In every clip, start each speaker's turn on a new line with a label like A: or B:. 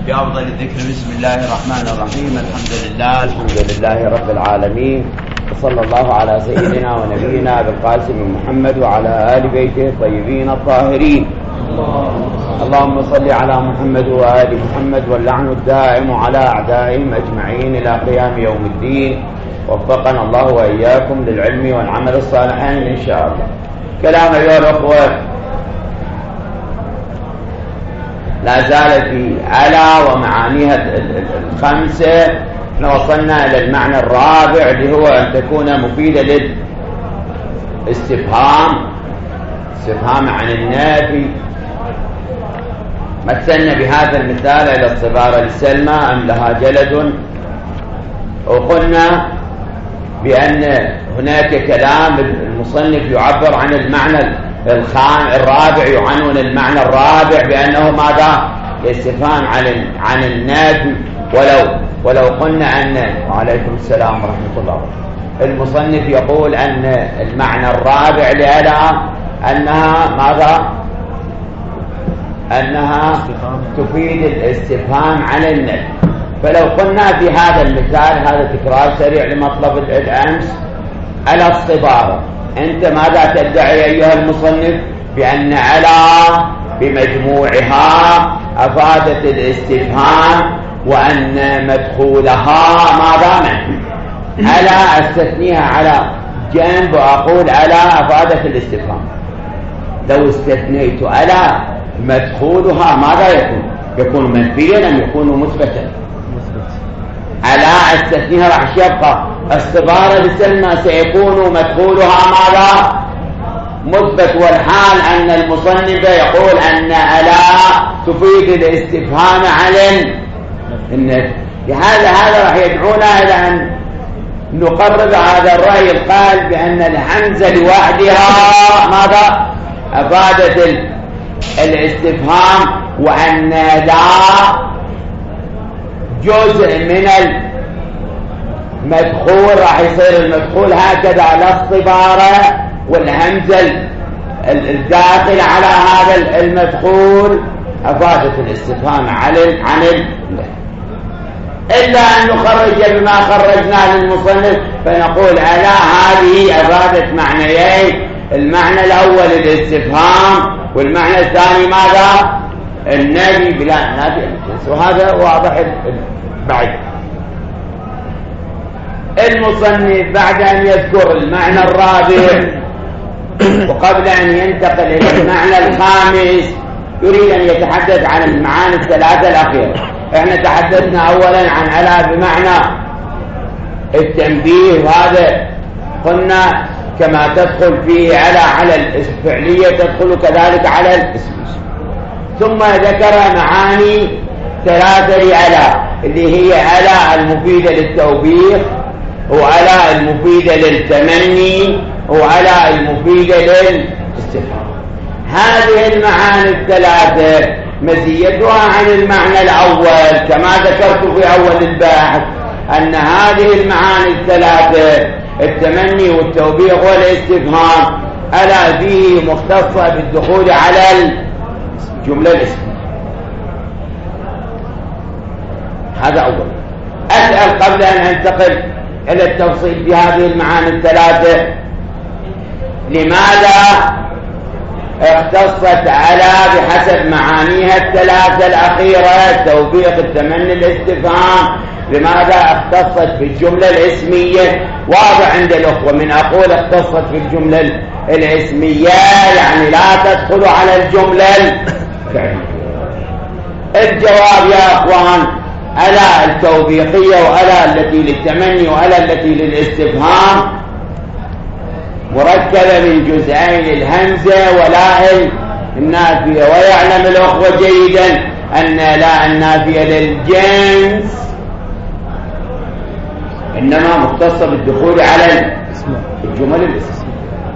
A: بأفضل الذكر. بسم الله الرحمن الرحيم. الحمد لله رب العالمين، وصلى الله على سيدنا ونبينا بالقاسم محمد وعلى آل بيته الطيبين الطاهرين. اللهم صل على محمد وآل محمد، واللعن الدائم على أعدائهم أجمعين إلى قيام يوم الدين. وفقنا الله وإياكم للعلم والعمل الصالحين إن شاء الله. كلام أيها الأخوة لا زال في على ومعانيها الخمسة. احنا وصلنا إلى المعنى الرابع اللي هو أن تكون مفيدة للاستفهام، استفهام عن النافي. مثلنا بهذا المثال إلى الصبارة لسلمى أم لها جلد، وقلنا بأن هناك كلام المصنف يعبر عن المعنى الرابع، يعنون المعنى الرابع بأنه ماذا؟ الاستفهام عن النافي. ولو قلنا أن وعليكم السلام ورحمة الله، المصنف يقول أن المعنى الرابع لها أنها ماذا؟ أنها تفيد الاستفهام عن النفي. فلو قلنا في هذا المثال، هذا تكرار سريع لمطلب الأمس، على الصبارة، أنت ماذا تدعي أيها المصنف؟ بأن على بمجموعها أفادت الاستفهام، وأن مدخولها ماذا؟ منفي. على استثنيها على جنب وأقول على أفادت الاستفهام. لو استثنيت على مدخولها ماذا يكون؟ يكون منفيا أم يكون مثبتا؟ على استثنيها راح يبقى الصبارة لسلمى سيكون مدخولها ماذا؟ مثبت، والحال أن المصنف يقول أن على تفيد الاستفهام عن النفي. هذا راح يدعونا إلى أن نقرب هذا الرأي القائل بأن الحمزة لوحدها ماذا؟ أفادت الاستفهام، وأن لا جزء من المدخول راح يصير المدخول هكذا على الصبارة، والهمزة الداخل على هذا المدخول أفادت الاستفهام عن إلا أن نخرج بما خرجنا للمصنف فنقول على هذه أفادت معنيين. المعنى الأول الاستفهام، والمعنى الثاني ماذا؟ النفي بلا نافي. وهذا واضح بعد. المصنف بعد أن يذكر المعنى الرابع وقبل أن ينتقل إلى المعنى الخامس يريد أن يتحدث عن المعاني الثلاثة الأخيرة. احنا تحدثنا أولا عن على بمعنى التنبيه، وهذا قلنا كما تدخل فيه على الفعلية تدخل كذلك على الاسم. ثم ذكر معاني ثلاثة لعلى، اللي هي على المفيدة للتوبيخ، وعلى المفيدة للتمني، وعلى المفيدة للاستفهام. هذه المعاني الثلاثة مزيتها عن المعنى الأول كما ذكرت في أول البحث، أن هذه المعاني الثلاثة التمني والتوبيخ والاستفهام ألا فيه مختصة بالدخول على الجملة الاسمية. هذا أول. أسأل قبل أن أنتقل إلى التفصيل في هذه المعاني الثلاثة، لماذا اختصت على بحسب معانيها الثلاثة الأخيرة التوبيخ التمني الاستفهام؟ لماذا اختصت في الجملة الاسمية؟ واضح عند الأخوة من أقول اختصت في الجملة الاسمية يعني لا تدخل على الجملة الفعلية. الجواب يا أخوان ألا التوبيخية وألا التي للتمني وألا التي للاستفهام مركبة من جزئين، الهمزة ولا النافية. ويعلم الأخوة جيدا أن لا النافية للجنس إنما مختصة بالدخول على الجمل الاسمية،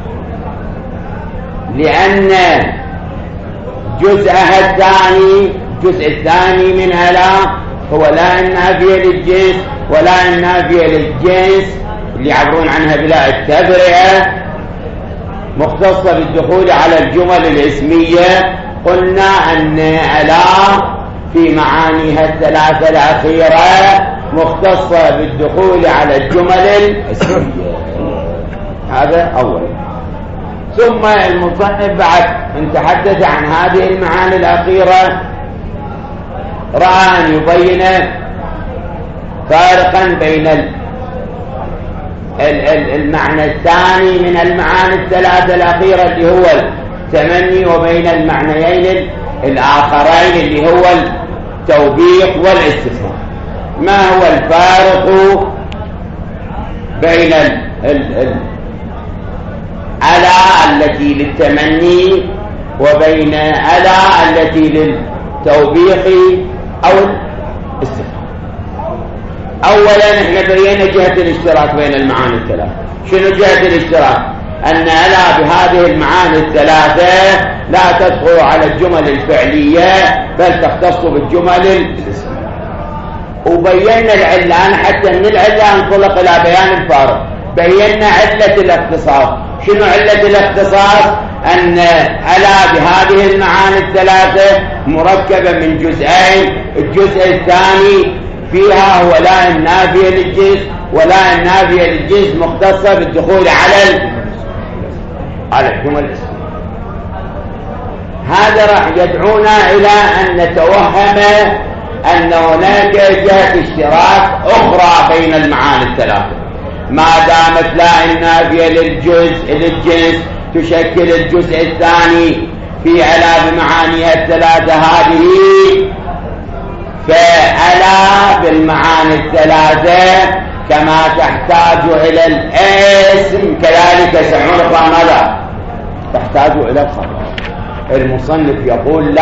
A: لأن جزءها الثاني الجزء الثاني من ألا هو لا النافية للجنس ولا النافية للجنس اللي يعبرون عنها بلا التبرئة، مختصة بالدخول على الجمل الاسمية. قلنا أن ألا في معانيها الثلاثة الأخيرة مختصة بالدخول على الجمل الاسمية. هذا أول. ثم المصنف بعد ان تحدث عن هذه المعاني الأخيرة رأى أن يبين فارقا بين المعنى الثاني من المعاني الثلاثة الأخيرة اللي هو التمني، وبين المعنيين الآخرين اللي هو التوبيخ والاستثناء. ما هو الفارق بين ألا التي للتمني وبين ألا التي للتوبيخ أو الاستثناء؟ أولا احنا بينا جهة الاشتراك بين المعاني الثلاثة. شنو جهة الاشتراك؟ أن ألا بهذه المعاني الثلاثة لا تدخل على الجمل الفعلية بل تختص بالجمل الاسمية. وبينا العلة، أنا حتى من العلة انطلق إلى بيان الفارق. بينا علة الاختصاص. شنو علة الاختصاص؟ أن ألا بهذه المعاني الثلاثة مركبة من جزئين. الجزء الثاني فيها هو لا النافية للجنس، ولا النافية للجنس مختصة بالدخول على الجمل الاسمية. هذا راح يدعونا إلى أن نتوهم أن هناك جهة اشتراك أخرى بين المعاني الثلاثة. ما دامت لا النافية للجنس تشكل الجزء الثاني في ألا بمعانيها الثلاثة هذه، فألا بالمعاني الثلاثة كما تحتاج إلى الاسم كذلك سمعون ماذا؟ تحتاج إلى الخبر. المصنف يقول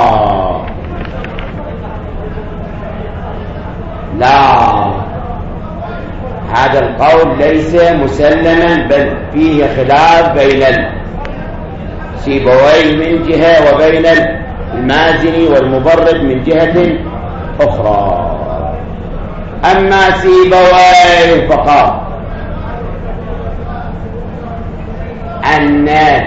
A: لا، هذا القول ليس مسلما، بل فيه خلاف بين السيبويه من جهة وبين المازني والمبرد من جهة أخرى. أما سيبويه فقال أن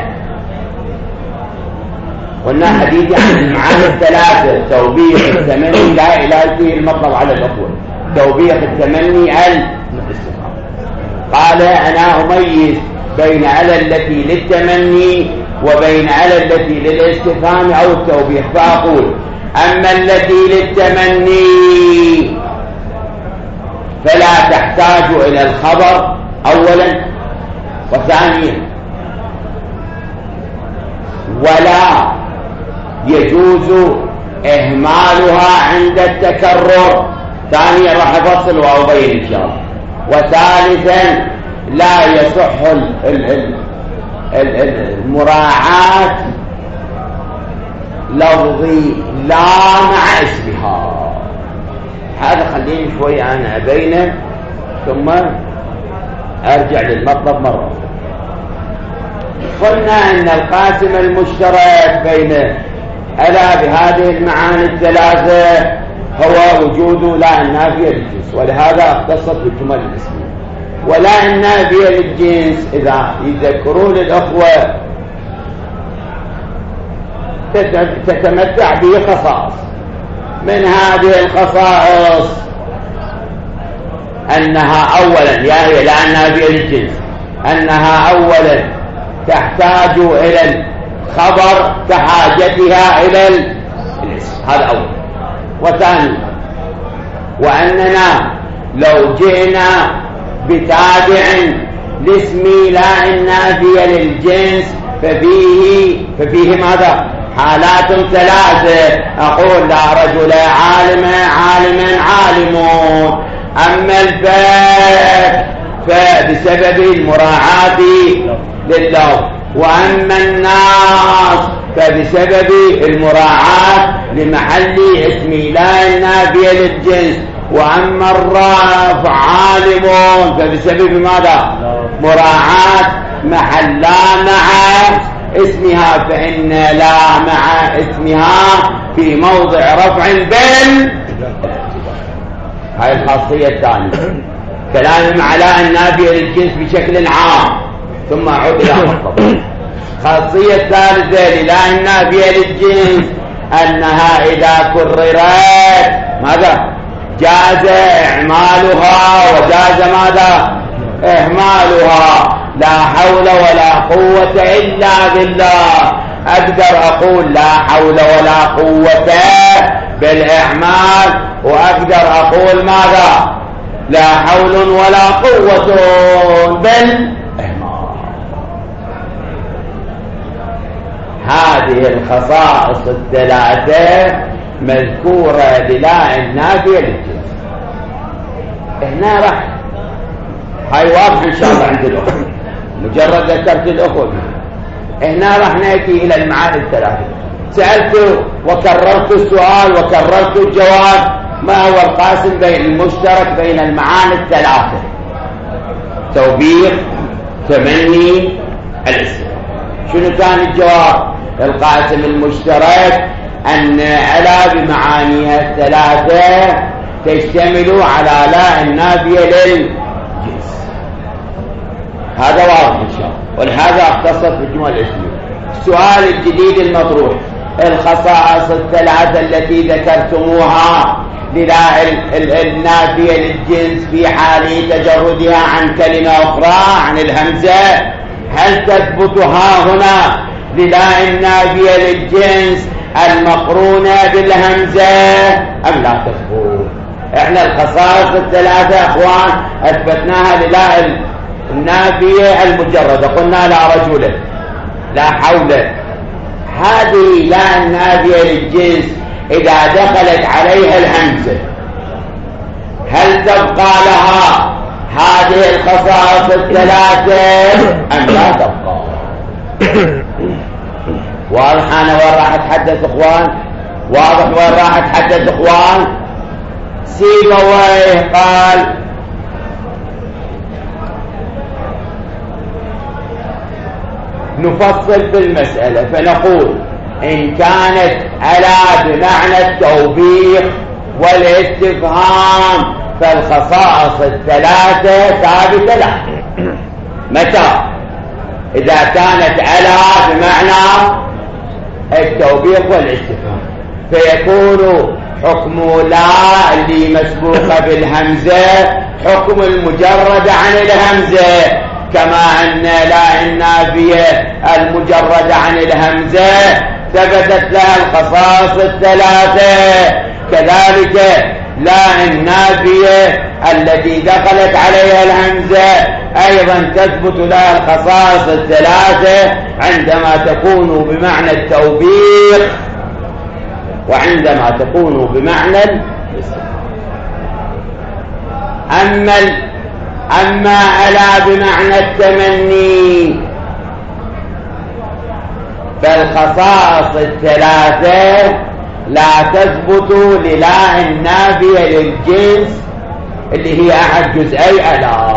A: قلنا حديثي عن المعاني الثلاثة: توبيخ، التمني، لا إله فيه المطلب على الأخوة. توبيخ، التمني، الاستفهام. قال أنا أميز بين ألا التي للتمني وبين ألا التي للاستفهام أو التوبيخ، فأقول أما التي للتمني فلا تحتاج إلى الخبر أولا، وثانيا ولا يجوز إهمالها عند التكرر. ثانيا راح أفصل وأبين إن شاء الله. وثالثا لا يصح المراعاة لفظي لا مع اسمها. هذا خليني شوي أنا أبينه ثم أرجع للمطلب مرة. قلنا أن القاسم المشترك بين ألا بهذه المعاني الثلاثة هو وجود لا النافية للجنس، ولهذا اختصت بالجمل الاسمية. ولا النافية للجنس إذا يذكرون الأخوة تتمتع بخصائص. من هذه الخصائص أنها أولا، هي لا النافية للجنس، أنها أولا تحتاج إلى الخبر كحاجتها إلى الاسم، هذا أول. وثاني وأننا لو جئنا بتابع لاسم لا النافية للجنس ففيه ماذا؟ حالات ثلاثة. أقول لا رجل عالم عالمون. أما الفاء فبسبب المراعاة لله، وأما الناس فبسبب المراعاة لمحل اسم لا النافية للجنس، وأما الرافع عالمون فبسبب ماذا؟ مراعاة محل لا مع اسمها، فإن لا مع اسمها في موضع رفع هاي الخاصية الثانية. كلام على النافية للجنس بشكل عام ثم أعود إلى مطلب. خاصية الثالثة للا النافية للجنس أنها إذا كررت ماذا جاز إعمالها وجاز ماذا إهمالها. لا حول ولا قوة إلا بالله. أقدر أقول لا حول ولا قوة بالإعمال، وأقدر أقول ماذا لا حول ولا قوة بالإهمال. هذه الخصائص الثلاثة مذكورة للا النافية للجنس. هنا راح هاي واضح إن شاء الله عند الأخوة، مجرد ذكرت الأخوة. هنا راح نأتي إلى المعاني الثلاثة. سألت وكررت السؤال وكررت الجواب: ما هو القاسم بين المشترك بين المعاني الثلاثة؟ توبيخ، تمني، الاسم. شنو كان الجواب؟ القاسم المشترك أن ألا بمعانيها الثلاثة تشتمل على لا النافية للجنس. هذا واضح إن شاء الله، ولهذا اختصرت بالجمل الاسمية. السؤال الجديد المطروح: الخصائص الثلاثة التي ذكرتموها للا النافية للجنس في حال تجردها عن كلمة أخرى عن الهمزة، هل تثبتها هنا للا النافية للجنس المقرونة بالهمزة أم لا تثبت؟ احنا الخصائص الثلاثة اخوان اثبتناها للا النافية المجردة، قلنا لا رجل لا حول. هذه لا النافية للجنس إذا دخلت عليها الهمزة هل تبقى لها هذه الخصائص الثلاثة أم لا تبقى؟ واضح أنا وين راح أتحدث إخوان؟ واضح وين راح أتحدث إخوان؟ سيبويه قال: نفصل في المسألة فنقول: إن كانت ألا بمعنى التوبيخ والاستفهام فالخصائص الثلاثة ثابتة لها. متى؟ إذا كانت ألا بمعنى التوبيخ والاستفهام، فيكون حكم لا اللي مسبوقة بالهمزة حكم المجرد عن الهمزة، كما أن لا النافية المجرد عن الهمزة ثبتت لها الخصائص الثلاثة، كذلك لا النافية التي دخلت عليها الهمزة أيضا تثبت لها الخصائص الثلاثة عندما تكون بمعنى التوبيخ وعندما تكون بمعنى أما ألا بمعنى التمني فالخصائص الثلاثة لا تثبت للا النافية للجنس اللي هي أحد جزئي ألا.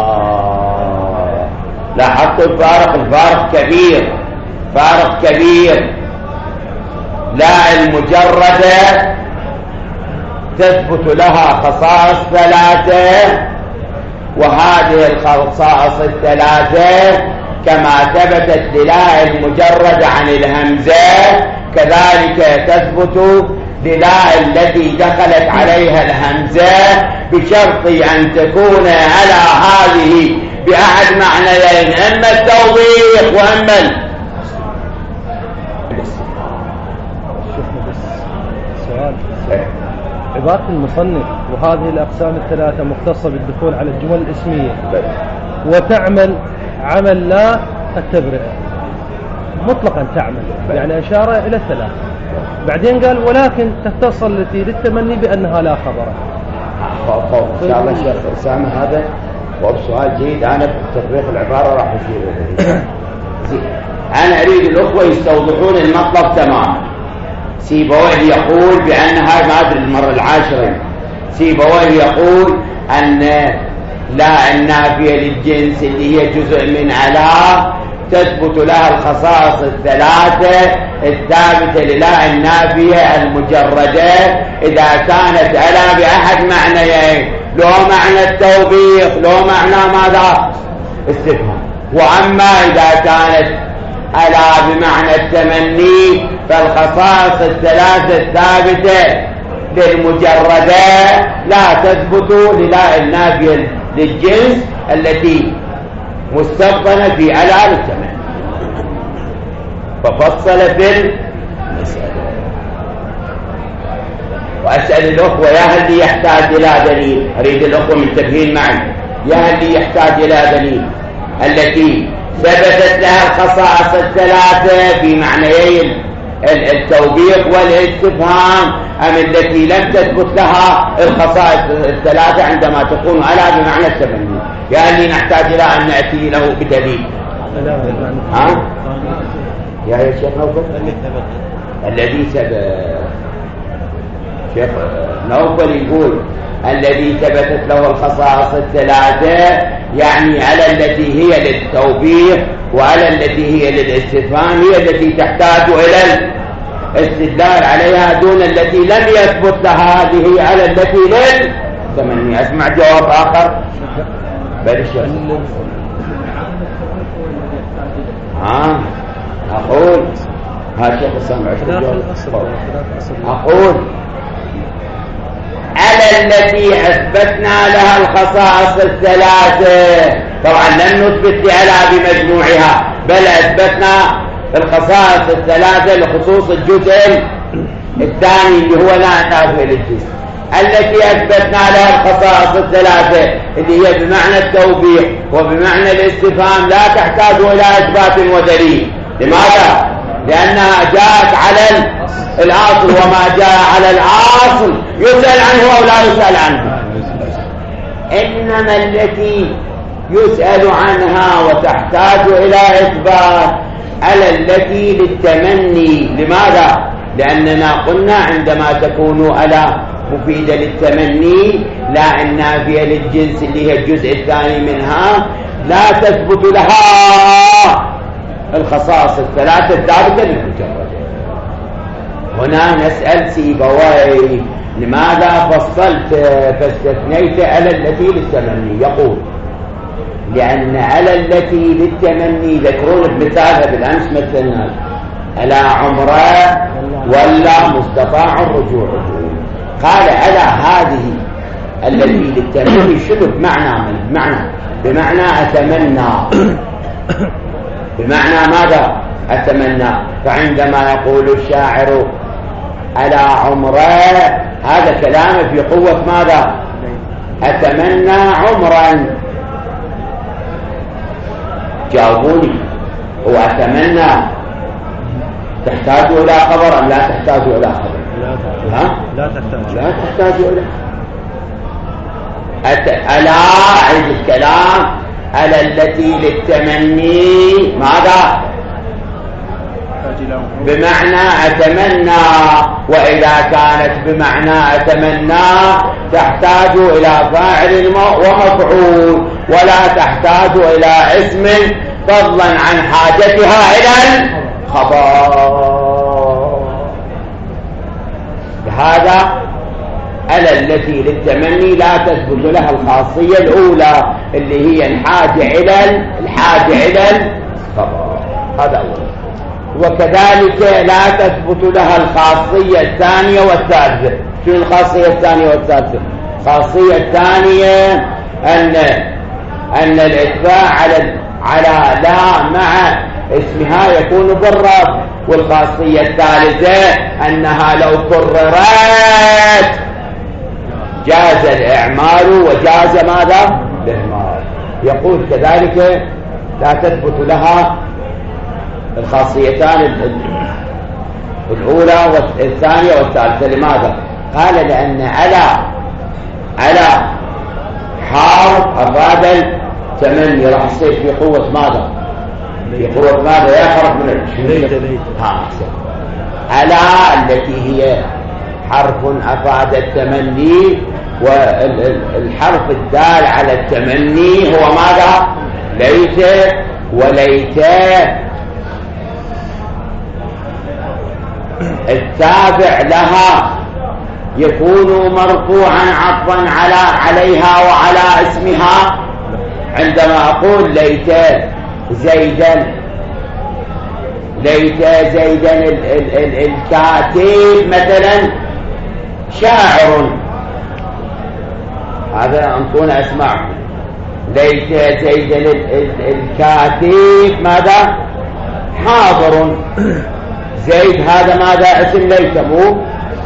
A: لاحظت الفارق كبير، فارق كبير. لا المجردة تثبت لها خصائص ثلاثة، وهذه الخصائص الثلاثة كما ثبتت للا المجرد عن الهمزة كذلك تثبت للا التي دخلت عليها الهمزة، بشرط أن تكون على هذه بأحد معنيين: إما التوضيح وإما
B: عبارة المصنف وهذه الأقسام الثلاثة مختصة بالدخول على الجمل الاسمية وتعمل عمل لا التبرئة مطلقا تعمل، يعني أشار إلى الثلاث. بعدين قال: ولكن تختص التي للتمني بأنها لا خبر.
A: إن شاء الله شيخ أسامة هذا وبسؤال جيد. أنا في تطبيق العبارة راح أشير إليه. أنا أريد الأخوة يستوضحون المطلب تماما. سيبويه يقول بأنها ما أدري المرة العاشرة، سيبويه يقول أن لا النافية للجنس اللي هي جزء من ألا تثبت لها الخصائص الثلاثة الثابتة للا النافية المجردة إذا كانت ألا بأحد معنيين: لو معنى التوبيخ لو معنى ماذا؟ استفهام. وأما إذا كانت ألا بمعنى التمني فالخصائص الثلاثة الثابتة للمجردة لا تثبت للا النافية للجنس التي مستبطنة في على الثمن. ففصل في المسألة. وأسأل الأخوة يا هل يحتاج إلى دليل، أريد الأخوة منتبهين معي، يا هل يحتاج إلى دليل التي ثبتت لها الخصائص الثلاثة في معنيين التوبيخ والاستفهام، أم التي لم تثبت لها الخصائص الثلاثة عندما تكون على بمعنى التمني؟ يا هل نحتاج إلى أن نأتي له بدليل؟ ها؟ يا شيخ نوفل الذي ثبت، شيخ نوفل يقول الذي ثبتت له الخصائص الثلاثة يعني على التي هي للتوبيخ وعلى التي هي للاستفهام، هي التي تحتاج إلى الاستدلال عليها، دون التي لم يثبت لها هذه على التي للتمني. أسمع جواب آخر. بل الشيخ أقول ها شيخ السمع أقول على التي أثبتنا لها الخصائص الثلاثة. طبعا لم نثبت لها بمجموعها، بل أثبتنا الخصائص الثلاثة لخصوص الجزء الثاني اللي هو لا نافع للجزء. التي أثبتنا لها الخصائص الثلاثة اللي هي بمعنى التوبيخ وبمعنى الاستفهام لا تحتاج إلى إثبات ودليل. لماذا؟ لأنها جاءت على الأصل، وما جاء على الأصل يسأل عنه أو لا يسأل عنه. إنما التي يسأل عنها وتحتاج إلى إثبات على التي للتمني. لماذا؟ لأننا قلنا عندما تكون على مفيدة للتمني لا النافية للجنس اللي هي الجزء الثاني منها لا تثبت لها الخصائص الثلاثة الثابتة للمجرد. هنا نسأل سيبويه لماذا فصلت فاستثنيت على التي للتمني؟ يقول لأن على التي للتمني ذكرون بمثالها بالأمس مثلنا على عمره ولا مستطاع الرجوع. قال على هذه التي للتمني شنو بمعنى أتمنى، بمعنى ماذا؟ أتمنى. فعندما يقول الشاعر على عمره هذا كلامه في قوة ماذا؟ أتمنى عمرا. جاوبوني، هو أتمنى تحتاج إلى خبر أم لا تحتاج إلى خبر؟ لا تحتاج إلى ألا عند الكلام على التي للتمني ماذا؟ بمعنى أتمنى. وإذا كانت بمعنى أتمنى تحتاج إلى فاعل ومفعول ولا تحتاج إلى اسم فضلا عن حاجتها إلى الخبر. لهذا على التي للتمني لا تثبت لها الخاصية الأولى اللي هي الحاجة إلى الخبر. هذا أول. وكذلك لا تثبت لها الخاصية الثانية والثالثة. شو الخاصية الثانية والثالثة؟ الخاصية الثانية أن الإتباع على لا مع اسمها يكون بالرب. والخاصية الثالثة أنها لو كررت جاز الإعمال وجاز ماذا؟ الإهمال. يقول كذلك لا تثبت لها الخاصيتان الأولى والثانية والثالثة. لماذا؟ قال لأن على حرف أفاد التمني راح يصير في قوة ماذا؟ في قوة ماذا؟ يخرج من على التي هي حرف أفاد التمني، والحرف الدال على التمني هو ماذا؟ ليت وليت. التابع لها يكون مرفوعا عطفا عليها وعلى اسمها. عندما أقول ليت زيدا ليت زيدا الكاتب مثلا شاعر، هذا انطونا اسمعكم. ليت زيدا الكاتب ماذا؟ حاضر. زيد هذا ماذا؟ اسم ليت مو،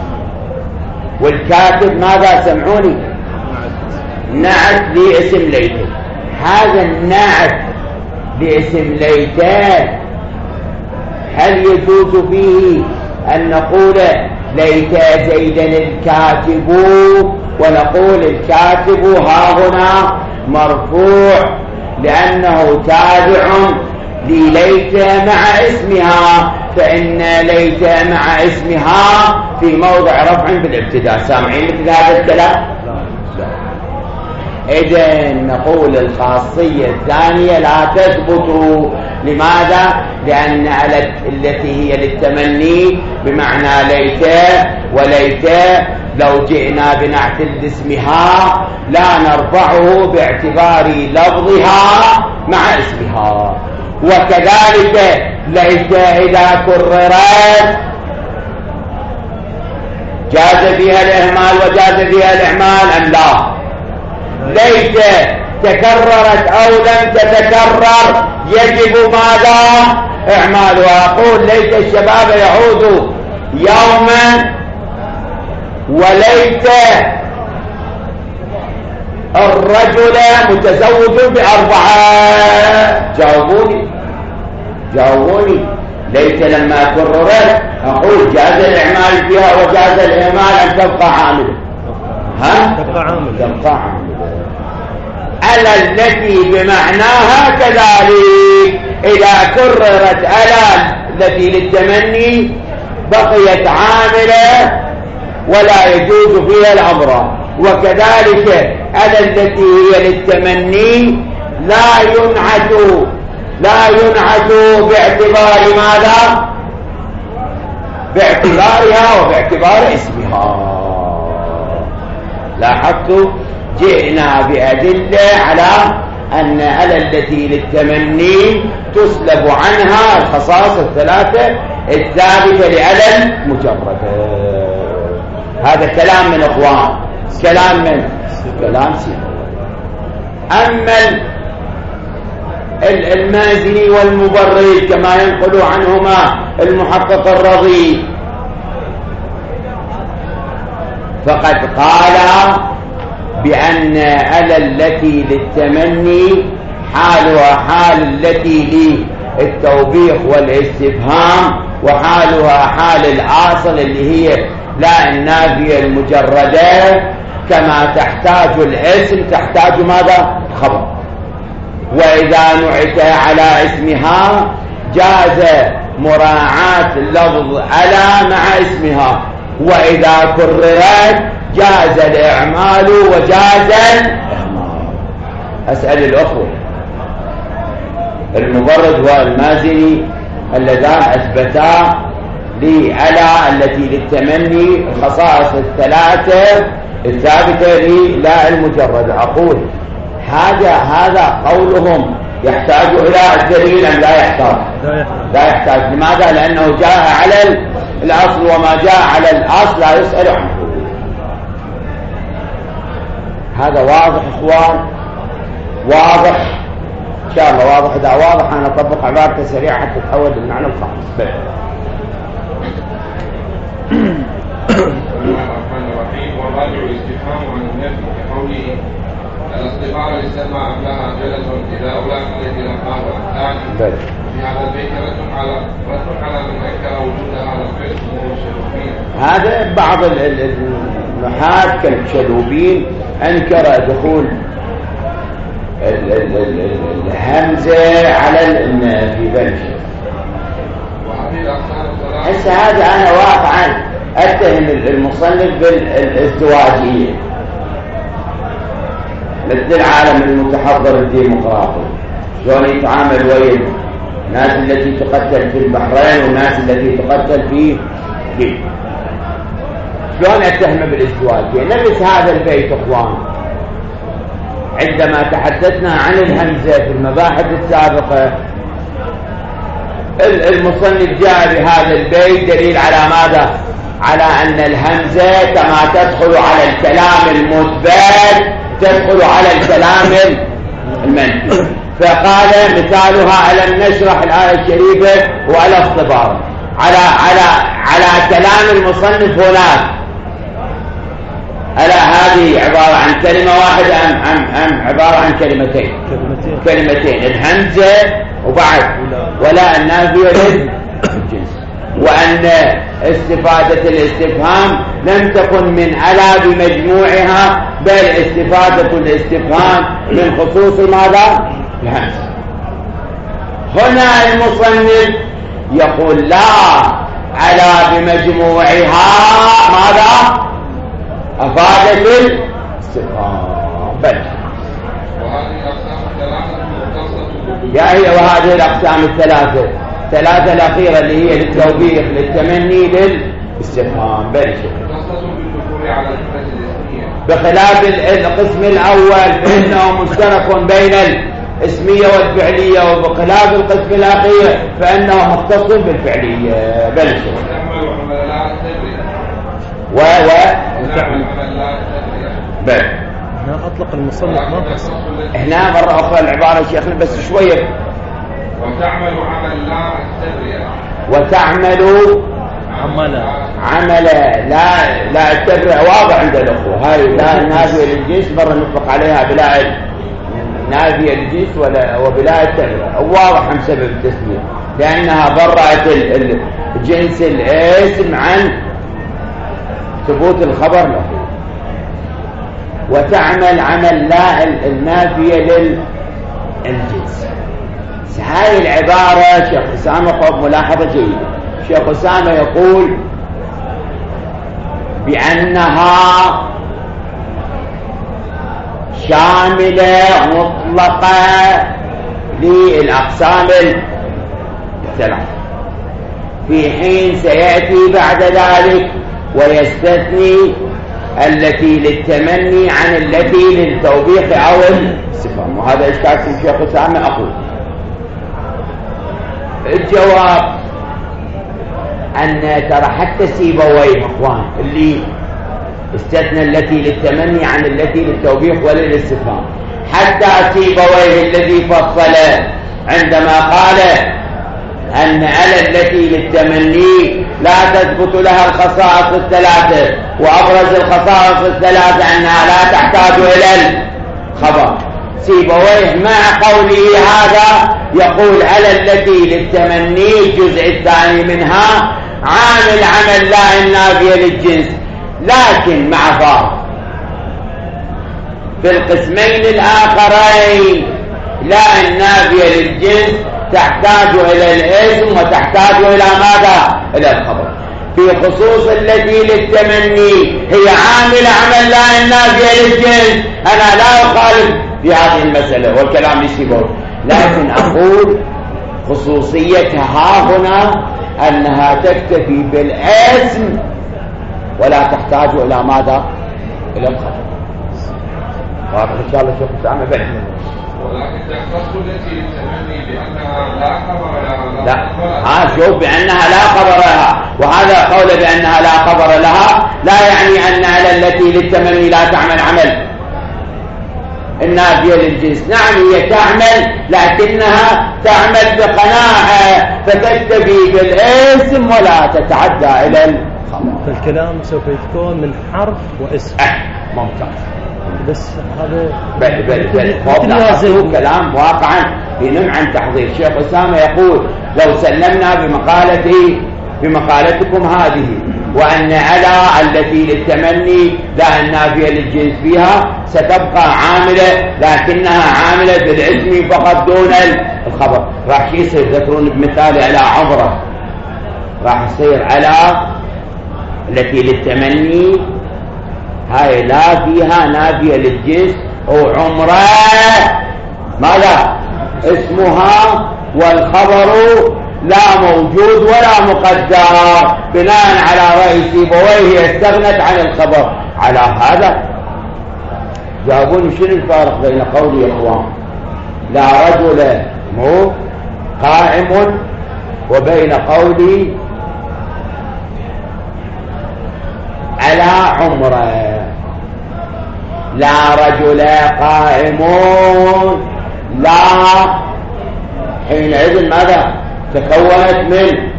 A: والكاتب ماذا؟ سمعوني، نعت لاسم ليت. هذا النعت لاسم ليت هل يجوز فيه أن نقول ليت زيدا الكاتب ونقول الكاتب ها هنا مرفوع لأنه تابع لليت مع اسمها، فإن ليت مع اسمها في موضع رفع بالابتداء. سامعين مثل هذا الكلام؟ إذن نقول الخاصية الثانية لا تثبت. لماذا؟ لأن التي هي للتمني بمعنى ليت، وليت لو جئنا بنعت لاسمها لا نرفعه باعتبار لفظها مع اسمها. وكذلك ليت إذا كررت جاز فيها الإهمال وجاز فيها الإعمال أم لا؟ ليت تكررت أو لم تتكرر يجب ماذا؟ إعمالها. أقول ليت الشباب يعود يوما، وليت الرجل متزوج ب4. جاوبوني. ليت لما كررت أقول جاز الإعمال فيها وجاز الإهمال أن تبقى عاملة. تبقى عاملة. ألا التي بمعناها كذلك إذا كررت ألا التي للتمني بقيت عاملة ولا يجوز فيها الأمر. وكذلك ألا التي هي للتمني لا ينعت باعتبار ماذا؟ باعتبارها وباعتبار اسمها. لاحظتوا جئنا بأدلة على أن ألا التي للتمني تسلب عنها الخصائص الثلاثة الثابتة لألا المجردة. هذا كلام من إخوان، كلام سيدي. أما المازني والمبرد كما ينقل عنهما المحقق الرضي فقد قال بأن ألا التي للتمني حالها حال التي للتوبيخ والاستفهام، وحالها حال الأصل اللي هي لا النافية المجردة. كما تحتاج الاسم تحتاج ماذا؟ خبر. وإذا نعت على اسمها جاز مراعاة لفظ ألا مع اسمها، وإذا كررت جاز الإعمال وجاز الإهمال. أسأل الأخوة المبرد والمازني اللذان أثبتا لألا التي للتمني الخصائص الثلاثة الثابتة لا المجرد. أقول هذا قولهم يحتاج إلى الدليل أم لا يحتاج؟ لا يحتاج. لماذا؟ لأنه جاء على الأصل، وما جاء على الأصل لا يسأل عنه. هذا واضح إخوان؟ واضح إن شاء الله. واضح. إذا واضح أنا أطبق عبارة سريعة حتى تتحول للمعنى الخامس.
C: والراجع الاستفهام عن النفي كقوله الاصطفاء للسماء لها جلس إذا أولاك التي لقاه والثاني. في هذا البيت رد على من أنكر وجود هذا القسم وهو الشلوبين.
A: هذا بعض النحاة كالشلوبين أنكر دخول الهمزة على في بلش. هسه هذا أنا واقعا أتهم المصنف بالازدواجية مثل العالم المتحضر الديمقراطي، شلون يتعامل ويا الناس التي تقتل في البحرين والناس التي تقتل في ليبيا. شلون أتهم بالازدواجية؟ نفس هذا البيت اخوان عندما تحدثنا عن الهمزة في المباحث السابقة المصنف جاء بهذا البيت دليل على ماذا؟ على أن الهمزة كما تدخل على الكلام المثبت تدخل على الكلام المنفي. فقال مثالها ألم نشرح الآية الشريفة وعلى اصطبار على كلام المصنف هناك. ألا هذه عبارة عن كلمة واحدة أم عبارة عن كلمتين؟ كلمتين الهمزة وبعد ولا النافية للجنس. وأن استفادة الاستفهام لم تكن من ألا بمجموعها بل استفادة الاستفهام من خصوص ماذا؟ الهمزة. هنا المصنف يقول لا ألا بمجموعها ماذا؟ أفادت الاستفهام بل وهذه الأقسام الثلاثة الأخيرة اللي هي للتوبيخ للتمني للاستفهام بل بخلاف القسم الأول فإنه مشترك بين الاسمية والفعلية، وبخلاف القسم الأخير فإنه مختص بالفعلية بل بل
B: هنا أطلق المصنف ما فصل.
A: هنا مرة أخرى العبارة شيخنا بس شوية.
C: وتعمل عمل لا التبرئة.
A: وتعمل عمل لا التبرئة واضح عند الأخوة. هاي لا نافية للجنس مرة نطلق عليها بلا نافية للجنس وبلا التبرئة واضح عن سبب التسمية لأنها برأت الجنس الاسم عن ثبوت الخبر له. وتعمل عمل لا النافية للجنس. هاي العبارة شيخ أسامة قد ملاحظة جيدة. شيخ أسامة يقول بأنها شاملة مطلقة للأقسام الثلاث، في حين سيأتي بعد ذلك ويستثني التي للتمني عن التي للتوبيخ أو الاستفهام. وهذا إشكال في الشيخ أسامة. أقول الجواب أن ترى حتى سيبويه أخوان اللي استثنى التي للتمني عن التي للتوبيخ وللاستفهام، حتى سيبويه الذي فصل عندما قال أن على التي للتمني لا تثبت لها الخصائص الثلاثة، وأبرز الخصائص الثلاثة أنها لا تحتاج إلى الخبر. سيبويه مع قوله هذا يقول على التي للتمني الجزء الثاني منها عامل عمل لا النافية للجنس، لكن مع فرق في القسمين الآخرين لا النافية للجنس تحتاج إلى الاسم وتحتاج إلى ماذا؟ إلى الخبر. في خصوص التي للتمني هي عامل عمل لا النافية للجنس، أنا لا أخالف في هذه المسألة والكلام يسيبه، لكن أقول خصوصيتها هنا أنها تكتفي بالاسم ولا تحتاج إلى ماذا؟ إلى الخبر. واضح إن شاء الله شوف سامع بل
C: ولكن تختص التي للتمني بأنها لا خبر لها.
A: لا شوف بأنها لا خبر لها، وهذا قول بأنها لا خبر لها لا يعني أن على التي للتمني لا تعمل عمل النافية للجنس. نعم هي تعمل لكنها تعمل بقناعة فتكتفي بالاسم ولا تتعدى إلى الخبر.
B: فالكلام سوف يكون من حرف واسم.
A: ممتاز.
B: بس هذا
A: بل كلام واقعا ينم عن تحضير. شيخ أسامة يقول لو سلمنا بمقالتكم هذه وأن على التي للتمني لا النافية للجنس فيها ستبقى عاملة لكنها عاملة بالاسم فقط دون الخبر، راح يصير ذكرون بمثال على عمره، راح يصير على التي للتمني هاي لا فيها نافية للجنس وعمره ماذا اسمها والخبر لا موجود ولا مقدر، بناء على رأي سيبويه استغنت عن الخبر. على هذا جاوبوني شنو الفارق بين قولي يا اخوان لا رجل مو قائم وبين قولي على عمره. لا رجل قائمون، لا حينئذ ماذا تكونت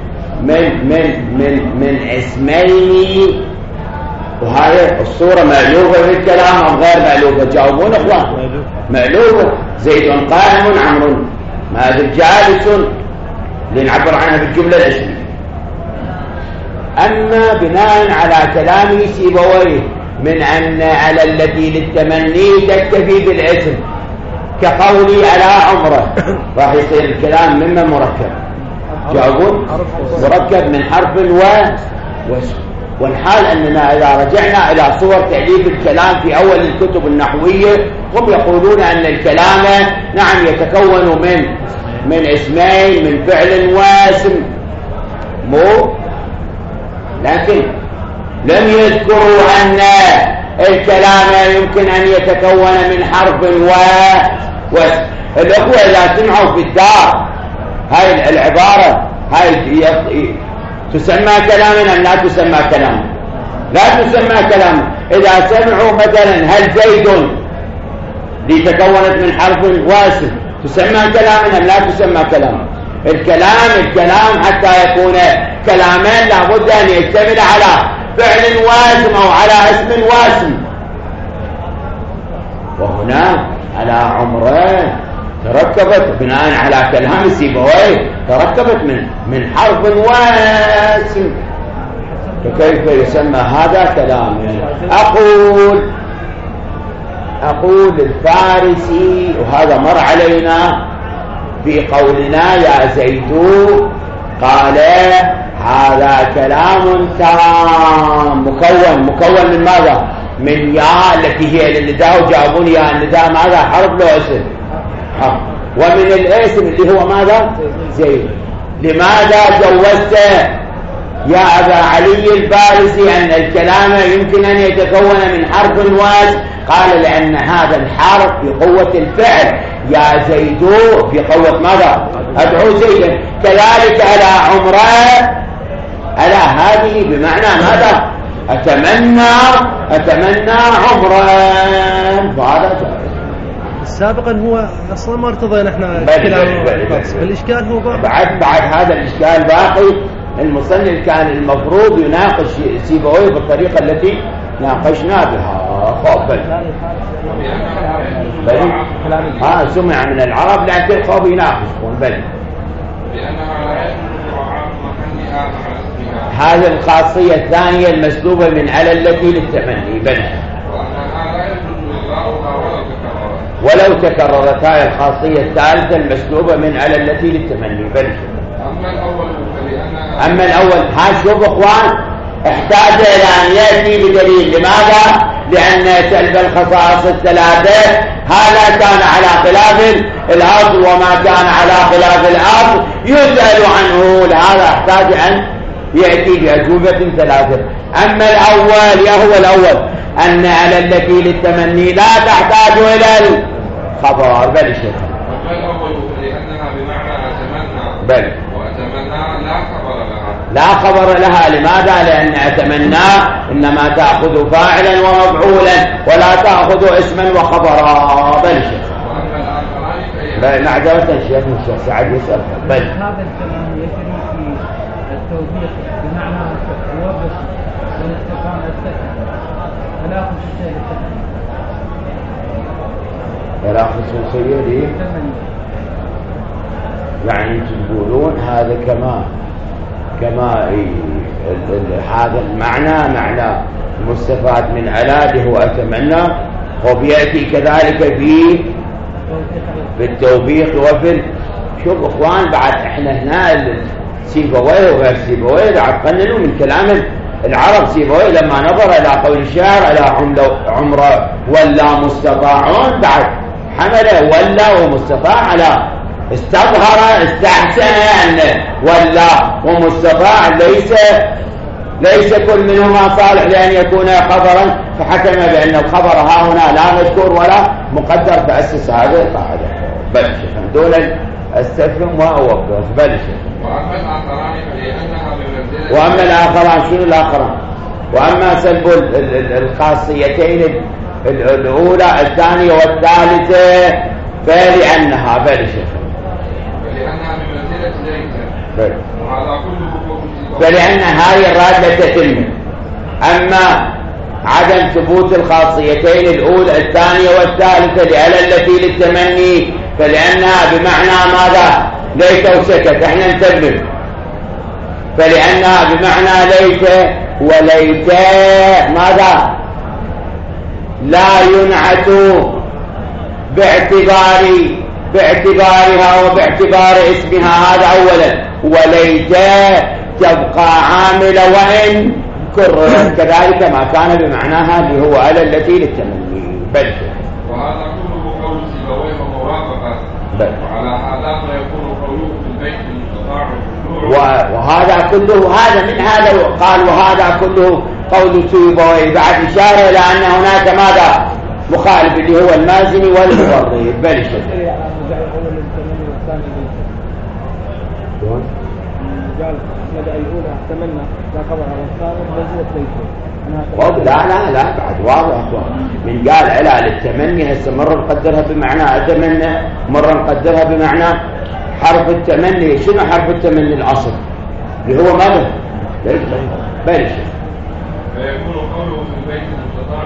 A: من اسمين، وهذه الصورة مألوفة في الكلام أم غير مألوفة؟ جاوبون اخوان. مألوفة. زيد قائم، عمرو ماذا جالس، لنعبر عنها بالجملة الاسمية. أما بناء على كلام سيبويه من أن على التي للتمني تكتفي بالاسم كقولي على عمره، راح يصير الكلام مما مركب. جاوبون مركب من حرف واسم. والحال أننا إذا رجعنا إلى صور تأليف الكلام في أول الكتب النحوية هم يقولون أن الكلام نعم يتكون من اسمين، من فعل واسم، لكن لم يذكروا أن الكلام يمكن أن يتكون من حرف واسم. الأخوة إذا سمعوا في الدار هاي العبارة هاي تسمى كلاما أم لا تسمى كلاما؟ لا تسمى كلاما. إذا سمعوا مثلا هل زيد لتكونت من حرف واسم تسمى كلاما أم لا تسمى كلاما؟ الكلام حتى يكون كلاما لابد أن يشتمل على فعل واسم أو على اسم واسم. وهنا على عمره تركبت بناء على كلام سيبويه تركبت من حرف واسم، فكيف يسمى هذا كلام؟ أقول الفارسي، وهذا مر علينا في قولنا يا زيد، قال هذا كلام تام مكون من ماذا؟ من يا التي هي للنداء، وجاوبون يا النداء ماذا؟ حرف لو اسم، ومن الاسم اللي هو ماذا؟ زيد. لماذا جوزت يا أبا علي الفارسي أن الكلام يمكن أن يتكون من حرف واسم؟ قال لأن هذا الحرف بقوة الفعل يا زيد في قوة ماذا؟ أدعو زيدا. كذلك على عمره، على هذه بمعنى ماذا؟ أتمنى عمره. فهذا
B: سابقا هو اصلا ما ارتضينا احنا كلام الاشكال هو
A: بعد هذا الاشكال باقي. المصنف كان المفروض يناقش سيبويه بالطريقه التي ناقشنا بها. سمع من العرب لكن خوف يناقشون هذه الخاصيه الثانيه المسلوبه من على التي للتمني ولو تكررت. هاي الخاصية الثالثة المسلوبة من على التي للتمني. أما الأول شوف أخوان احتاج إلى أن يأتي بدليل. لماذا؟ لأن سلب الخصائص الثلاثة هذا كان على خلاف الأصل، وما كان على خلاف الأصل يسأل عنه. لهذا احتاج أن يأتي بأجوبة ثلاثة. أما الأول هو الأول أن على التي للتمني لا تحتاج إلى الخبر. بل شيء
C: لأنها بمعنى أتمنى،
A: بل
C: وأتمنى
A: لا خبر لها. لماذا؟ لأن أتمنى إنما تأخذ فاعلا ومفعولا ولا تأخذ اسما وخبرا. بل شيء معذرة الشيخ سعد يسأل. بل
D: هذا الكلام يجري في التوبيخ بمعنى الوبخ والاستفهام والسكن ولا خصوصية للتمني.
A: ولا خصوصية ليه؟ يعني انتم تقولون هذا كما هذا المعنى معنى مستفاد من على هو أتمنى، وبيأتي كذلك في التوبيخ وفي شوف اخوان بعد احنا هنا سيبويه وغير سيبويه بعد قننوا من كلام العرب. سيبويه لما نظر الى قول الشاعر على عمره ولا مستطاعون بعد حمله ولا ومستطاع على استظهر استحسن أن ولا ومستطاع ليس كل منهما صالح لأن يكون خبرا، فحكم بأن الخبر ها هنا لا مذكور ولا مقدر، فأسس هذه القاعدة. بل شيخ دون أستفهم وأوقف. بل شيخ
C: وأما الآخران فلأنها بمنزلة.
A: وأما الآخران شنو الآخران؟ وأما سلب الخاصيتين الأولى الثانية والثالثة فلأنها
C: فلأنها بمنزلة ليس. وهذا كله
A: فلأن هذه الرادة تتم. أما عدم ثبوت الخاصيتين الأولى الثانية والثالثة لألا التي للتمني فلأنها بمعنى ماذا؟ ليت وسكت. احنا نتبه. فلأنها بمعنى ليت، وليت ماذا؟ لا ينعت باعتبارها وباعتبار اسمها. هذا أولا. وليت تبقى عاملة وإن كررت كذلك ما كان بمعناها اللي هو ألا التي للتمني. بل
C: وهذا كله قول سيبويه وموافقة. وعلى هذا فيكون قوله في البيت المستطاع
A: وهذا كله هذا من هذا قال وهذا كله قول سيبويه بعد إشارة إلى أن هناك ماذا مخالف اللي هو المازني والمفرد. بل
D: قال أحمد أيهونا أتمنى لا خبر على الصادق منزلة ليس.
A: لا بعد واضح. من قال علا للتمني هسه مرة نقدرها بمعنى أتمنى، مرة نقدرها بمعنى حرف التمني. شنو حرف التمني الأصل اللي هو ماذا؟ ليس. بل
C: فيكون قوله في البيت المستطاع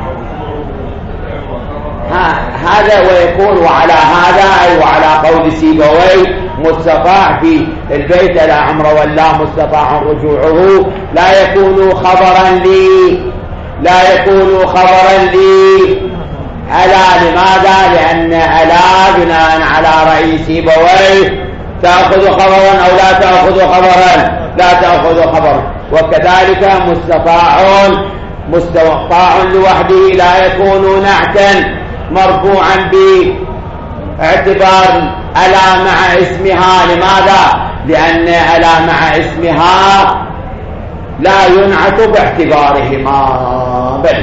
A: هذا ويكون وعلى هذا أي وعلى قول سيبويه مستطاع في البيت لا عمر ولا مستطاع رجوعه لا يكون خبرا لي ألا. لماذا؟ لأن ألا بناء على رأي سيبويه تأخذ خبرا أو لا تأخذ خبرا؟ لا تأخذ خبرا. وكذلك مستطاع لوحده لا يكون نعتا مرفوعا باعتبار ألا مع اسمها. لماذا؟ لأن ألا مع اسمها لا ينعت باعتبارهما. بل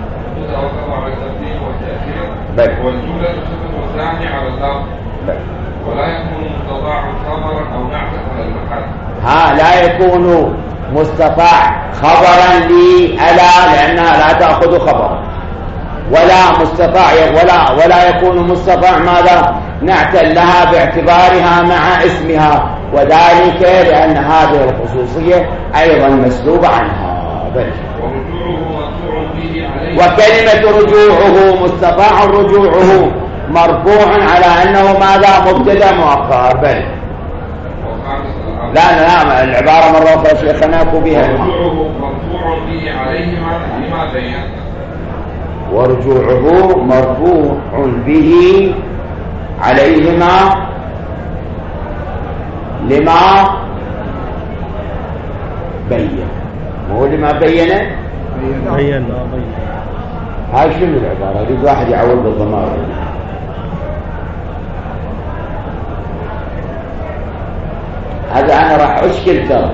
C: والجملة صفة ثانية على اللفظ ولا يكون مستطاع خبرا أو نعتا على المحل.
A: لا يكون مستطاع خبرا لألا لأنها لا تأخذ خبرا، ولا مستطاع ولا يكون مستطاع ماذا؟ نعتا لها باعتبارها مع اسمها، وذلك لأن هذه الخصوصية أيضا مسلوبة عنها. وكلمة رجوعه مستطاع رجوعه مرفوع على أنه ماذا؟ مبتدأ مؤخر. بل لا العبارة مرة أخرى شيخنا بها
C: مرفوع به عليهما لما بين.
A: ورجوعه مرفوع به عليهما لما بين. مو لما بين هاي شنو العبارة؟ يريد واحد يعوض بالضمائر. هذا أنا راح أشكل ترى.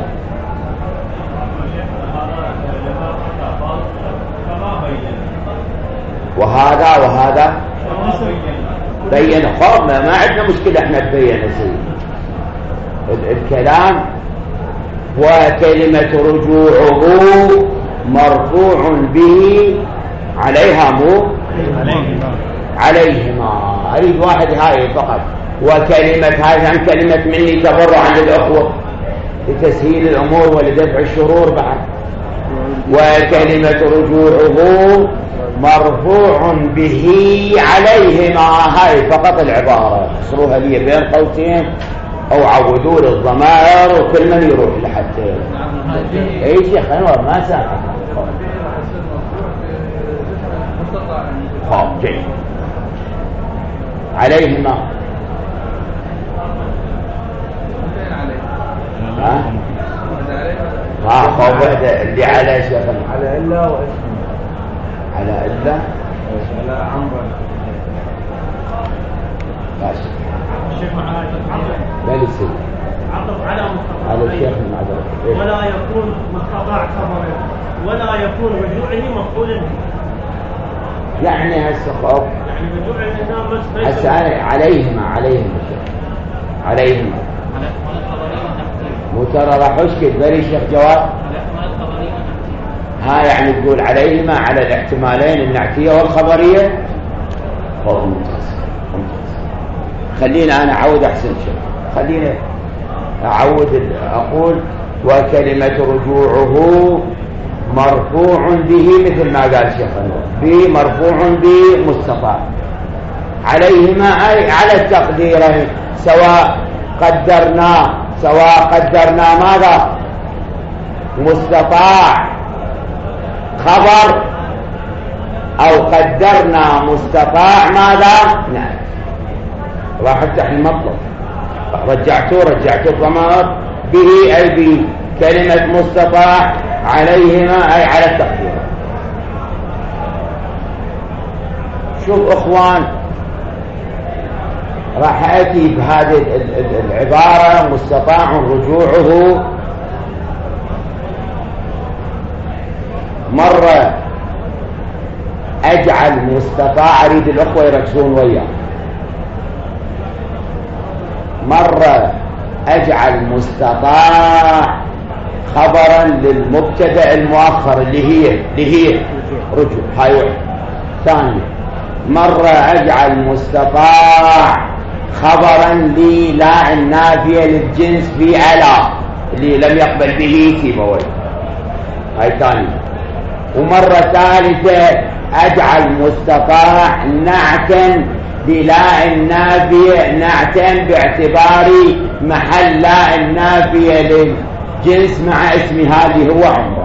A: وهذا بين خاب ما عندنا مشكلة احنا نبين الكلام. وكلمة رجوعه مرفوع به عليها مو عليهما. أريد واحد هاي فقط. وكلمة هاي عن كلمة مني تبرعا للأخوة لتسهيل الأمور ولدفع الشرور بعد. وكلمة رجوعه مرفوع به عليهما. هاي فقط العبارة اخسروها لي بين قوسين أو عودوا للضمائر وكل من يروح لحتى أي شيخ أنور ما ساعد. جيد. عليهما خوف اللي على شيخنا
D: على إلا واسم
A: على إلا
D: على عمرو
A: ماشي.
E: الشيخ معاذ
A: لا لسه
E: عطف على
A: على الشيخ المعذرة
E: ولا يكون مستطاع خبره ولا يكون رجوعه مفعولا به.
A: يعني هسه خوف
E: يعني رجوع الإنسان بس
A: هسه عليهما مو ترى راح اشكل بري شيخ جواد. ها يعني تقول عليهما على الاحتمالين النعتية والخبرية. ممتاز. خلينا أنا أعود أحسن شيء، خلينا أعود أقول وكلمة رجوعه مرفوع به مثل ما قال شيخ به مرفوع بمستطاع عليهما أي على التقديرين سواء قدرنا ماذا مستطاع خبر أو قدرنا مستطاع ماذا نعم راح افتح المطلب رجعته الضمائر به أي بكلمة مستطاع عليهما أي على التقدير. شوف اخوان راح اتي بهذه العبارة مستطاع رجوعه مرة اجعل مستطاع اريد الاخوة يركزون وياه مرة اجعل مستطاع خبرا للمبتدأ المؤخر اللي هي رجوع هاي واحد. ثانية مرة اجعل مستطاع خبرا للا النافية للجنس في على اللي لم يقبل به سيبويه هاي ثانية. ومرة ثالثة اجعل مستطاع نعتا للا النافية نعتا باعتبار محل لا النافية للجنس مع اسم هذه هو عمره.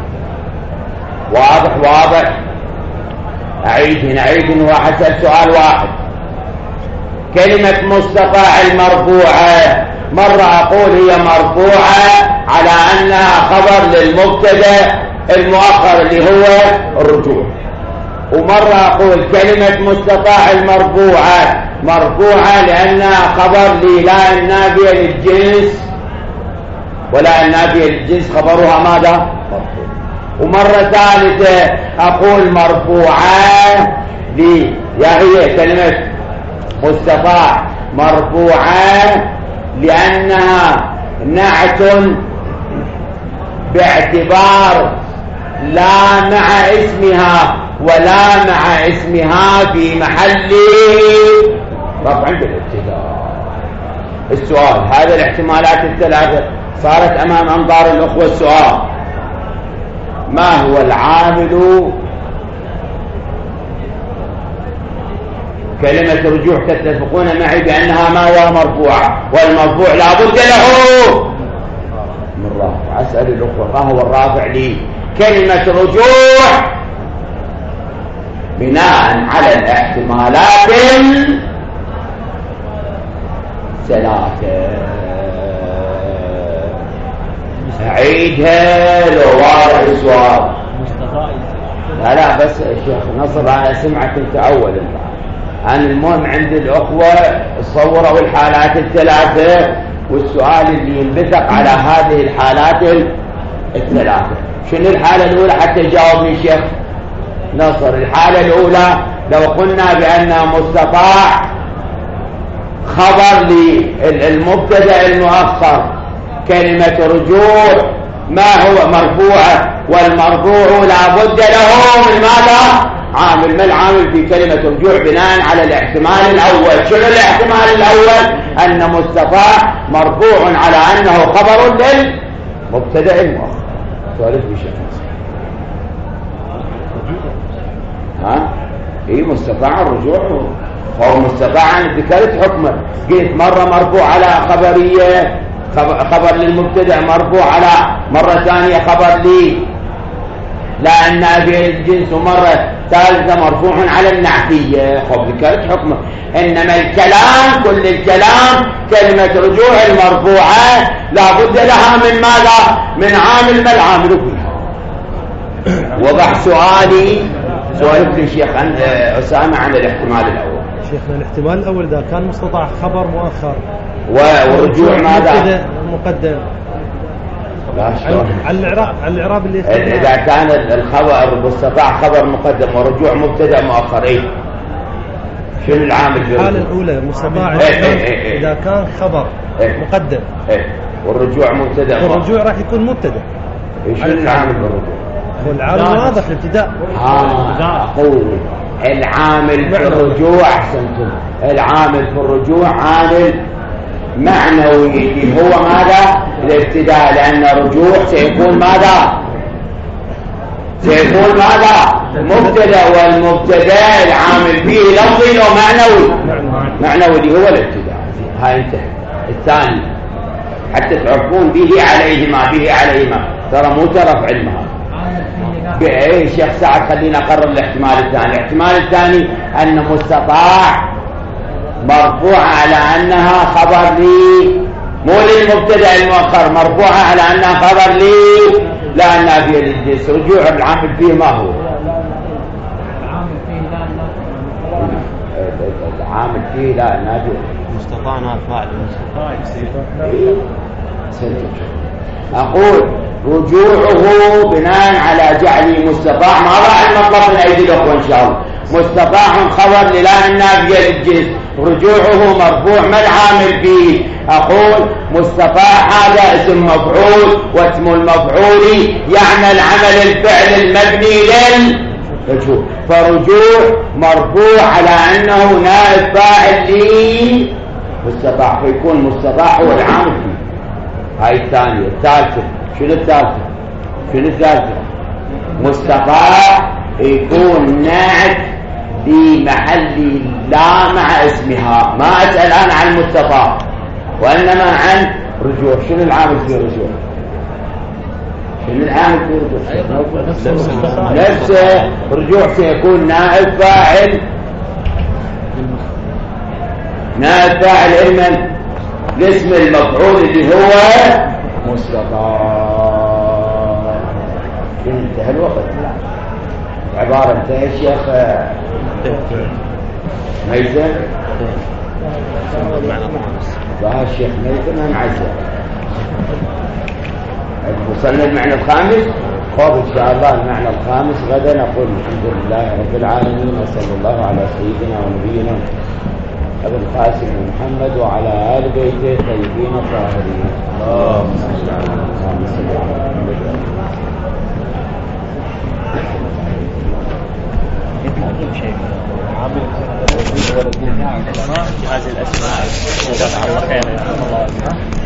A: واضح اعيد راح اسال سؤال واحد. كلمة مستطاع المرفوعة مرة اقول هي مرفوعة على انها خبر للمبتدأ المؤخر اللي هو الرجوع. ومرة اقول كلمة مستطاع المرفوعة مرفوعة لانها خبر للا النافية للجنس ولا النافية للجنس خبرها ماذا مرفوع. ومرة ثالثة اقول مرفوعة هي كلمة مستطاع مرفوعة لانها نعت باعتبار لا مع اسمها ولا مع اسمها في محل رفع بالابتداء. السؤال هذه الاحتمالات الثلاثة صارت امام انظار الاخوة. السؤال ما هو العامل كلمة رجوع تتفقون معي بأنها ماذا مرفوعة والمرفوع لا بد له من رافع. أسأل الأخوة ما هو الرافع لي كلمة رجوع بناء على الاحتمالات ثلاثة. أعيدها لو واضح السؤال. لا بس الشيخ نصر أنا سمعت أنت أول أنا المهم عند الأخوة صوروا الحالات الثلاثة والسؤال اللي ينبثق على هذه الحالات الثلاثة. شنو الحالة الأولى حتى يجاوبني الشيخ نصر؟ الحالة الأولى لو قلنا بأن مستطاع خبر للمبتدأ المؤخر كلمة رجوع ما هو مرفوعة والمرفوع لا بد له من ماذا عامل. ما العامل في كلمة رجوع بناء على الاحتمال الأول؟ شنو الاحتمال الأول؟ أن مستطاع مرفوع على أنه خبر للمبتدأ المؤخر. سؤالك بشكل مستطاع الرجوع فهو مستطاع. أن ذكرت حكمه قلت مرة مرفوع على خبرية خبر للمبتدأ مرفوع على مرة ثانية خبر لا النافية للجنس ومرة ثالثة مرفوع على النعتية. ذكرت حكمه. إنما الكلام كل الكلام كلمة رجوع المرفوعة لا بد لها من ماذا من عامل. ما العامل فيها؟ وضح سؤالي سؤالك الشيخ أسامة عن الاحتمال الأول.
B: شيخنا الاحتمال الأول إذا كان مستطاع خبر مؤخر
A: والرجوع ماذا
B: مقدم على الإعراب اللي
A: إذا كان الخبر المستطاع خبر مقدم ورجوع مبتدأ مؤخر شنو العامل في
B: الحالة الأولى مستطاع إذا كان خبر مقدم
A: والرجوع مبتدأ.
B: الرجوع راح يكون مبتدأ.
A: ايش العامل بالرجوع؟
B: والعامل واضح الابتداء.
A: أقول العامل في الرجوع، أحسنتم، العامل في الرجوع عامل معنوي اللي هو ماذا؟ الابتداء، لأن الرجوع سيكون ماذا؟ سيكون ماذا؟ مبتدأ، والمبتدأ العامل فيه لفظي ومعنوي. معنوي اللي هو الابتداء. هاي انتهى. الثاني حتى تعرفون به عليهما ترى مو ترف علمها. ايه شيخ سعد، خلينا نقرر الاحتمال الثاني. الاحتمال الثاني أن مستطاع مرفوع على أنها خبر لي، مو للمبتدأ المؤخر، مرفوعة على أنها خبر لي لا نافية للجنس. رجوع العامل فيه ما هو؟ العامل فيه لا نافية.
F: مستطاع فاعل
A: أقول رجوعه بناء على جعله مستطاع، ما راح المطلب من أيدي الأخوة إن شاء الله. مستطاع خبر للا النافية للجنس، رجوعه مرفوع، ما العامل فيه؟ أقول مستطاع هذا اسم مفعول، واسم المفعول يعني العمل الفعل المبني للرجوع، فرجوع مرفوع على أنه نائب فاعل لي مستطاع، فيكون مستطاع هو العامل فيه. هاي الثانية. الثالثة شنو الثالثة؟ مستطاع يكون ناعت في محل لا مع اسمها. ما أسأل أنا عن مستطاع وإنما عن رجوع. شنو العامل في رجوع؟ نفسه. رجوع سيكون نائب فاعل علما الاسم المفعول اللي هو مستطاع. انتهى الوقت. عبارة انتهى الشيخ ميزة. ظهر الشيخ ميزة ما معزة. وصلنا المعنى الخامس. خذ إن شاء الله المعنى الخامس غدا. نقول الحمد لله رب العالمين، وصلى الله على سيدنا ونبينا أبي القاسم محمد وعلى آل بيته الطيبين الطاهرين. اللهم صل على محمد.
F: جهاز الأسماء.